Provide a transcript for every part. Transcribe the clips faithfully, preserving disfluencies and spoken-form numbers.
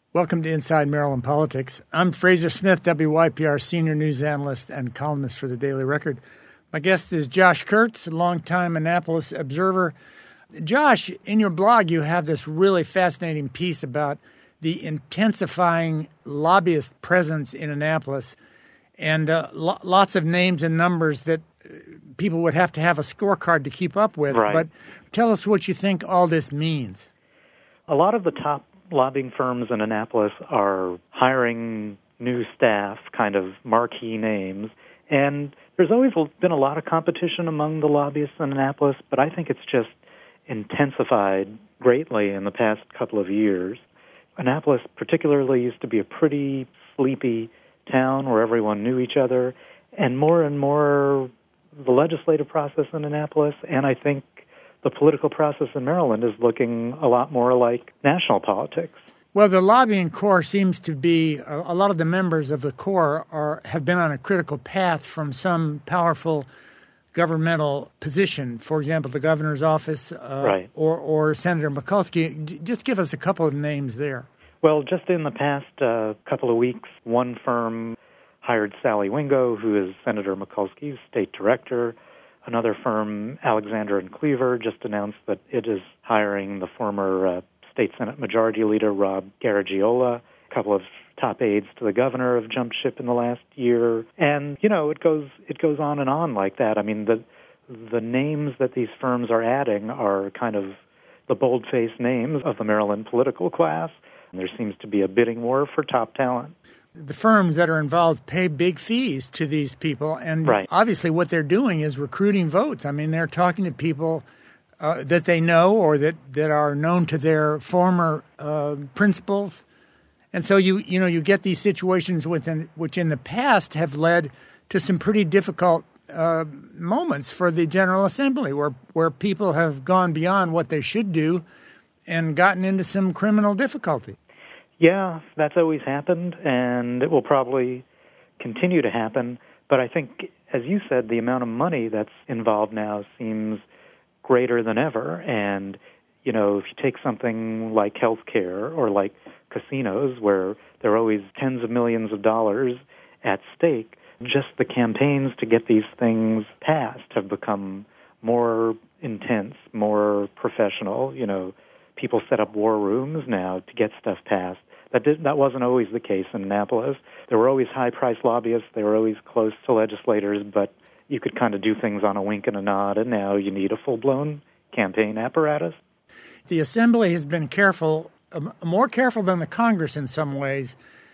Welcome to Inside Maryland Politics. I'm Fraser Smith, W Y P R senior news analyst and columnist for the Daily Record. My guest is Josh Kurtz, a longtime Annapolis observer. Josh, in your blog, you have this really fascinating piece about the intensifying lobbyist presence in Annapolis and uh, lo- lots of names and numbers that people would have to have a scorecard to keep up with. Right. But tell us what you think all this means. A lot of the top lobbying firms in Annapolis are hiring new staff, kind of marquee names, and there's always been a lot of competition among the lobbyists in Annapolis, but I think it's just intensified greatly in the past couple of years. Annapolis particularly used to be a pretty sleepy town where everyone knew each other, and more and more the legislative process in Annapolis, and I think the political process in Maryland is looking a lot more like national politics. Well, the lobbying corps seems to be, a, a lot of the members of the corps are have been on a critical path from some powerful governmental position. For example, the governor's office uh, right. or, or Senator Mikulski. Just give us a couple of names there. Well, just in the past uh, couple of weeks, one firm hired Sally Wingo, who is Senator Mikulski's state director. Another firm, Alexander and Cleaver, just announced that it is hiring the former uh, State Senate Majority Leader, Rob Garagiola. A couple of top aides to the governor have jumped ship in the last year. And, you know, it goes it goes on and on like that. I mean, the the names that these firms are adding are kind of the bold-faced names of the Maryland political class. And there seems to be a bidding war for top talent. The firms that are involved pay big fees to these people, and right. obviously what they're doing is recruiting votes. I mean, they're talking to people uh, that they know or that, that are known to their former uh, principals. And so you you know you get these situations within, which in the past have led to some pretty difficult uh, moments for the General Assembly, where where people have gone beyond what they should do and gotten into some criminal difficulty. Yeah, that's always happened, and it will probably continue to happen. But I think, as you said, the amount of money that's involved now seems greater than ever. And, you know, if you take something like healthcare or like casinos, where there are always tens of millions of dollars at stake, just the campaigns to get these things passed have become more intense, more professional. You know, people set up war rooms now to get stuff passed. That did, that wasn't always the case in Annapolis. There were always high-priced lobbyists. They were always close to legislators, but you could kind of do things on a wink and a nod, and now you need a full-blown campaign apparatus. The Assembly has been careful, um, more careful than the Congress in some ways,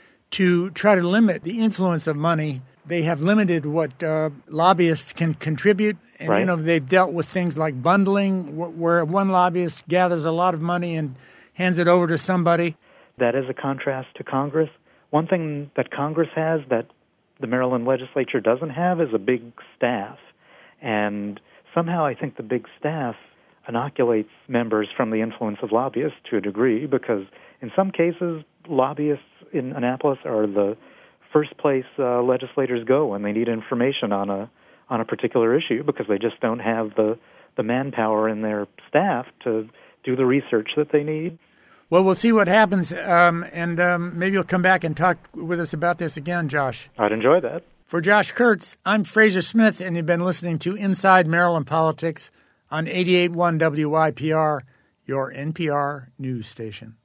to try to limit the influence of money. They have limited what uh, lobbyists can contribute, and right. you know they've dealt with things like bundling, wh- where one lobbyist gathers a lot of money and hands it over to somebody. That is a contrast to Congress. One thing that Congress has that the Maryland legislature doesn't have is a big staff. And somehow I think the big staff inoculates members from the influence of lobbyists to a degree, because in some cases, lobbyists in Annapolis are the first place uh, legislators go when they need information on a on a particular issue, because they just don't have the, the manpower in their staff to do the research that they need. Well, we'll see what happens, um, and um, maybe you'll come back and talk with us about this again, Josh. I'd enjoy that. For Josh Kurtz, I'm Fraser Smith, and you've been listening to Inside Maryland Politics on eighty-eight point one W Y P R, your N P R news station.